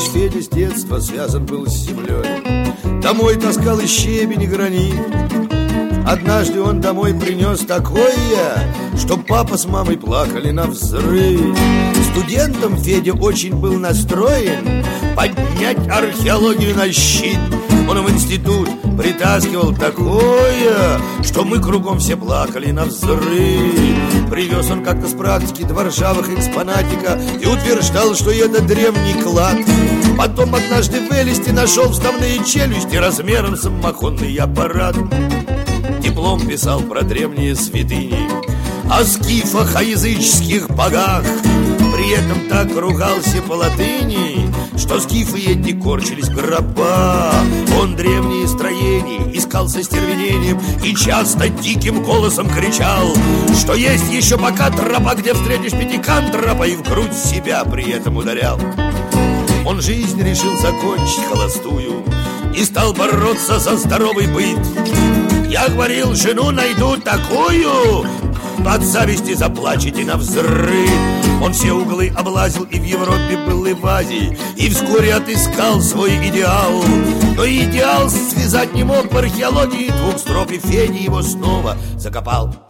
Федя с детства связан был с землей. Домой таскал и щебень, и гранит. Однажды он домой принес такое, что папа с мамой плакали навзрыд. Студентом Федя очень был настроен поднять археологию на щит. Он в институт притаскивал такое, что мы кругом все плакали навзрыд. Привез он как-то с практики два ржавых экспонатика и утверждал, что это древний клад. Потом однажды в Элисте нашел вставные челюсти размером с самоходный аппарат. Диплом писал про древние святыни, о скифах, о языческих богах. При этом так ругался по латыни, что скифы эти корчились в гроба. Он древние строения искал со стервенением и часто диким голосом кричал, что есть еще пока тропа, где встретишь пятикантропа, и в грудь себя при этом ударял. Он жизнь решил закончить холостую и стал бороться за здоровый быт. Я говорил, жену найду такую, от зависти заплачете навзрыд. Он все углы облазил, и в Европе был, и в Азии, и вскоре отыскал свой идеал. Но идеал связать не мог в археологии двух строк, и Федя его снова закопал.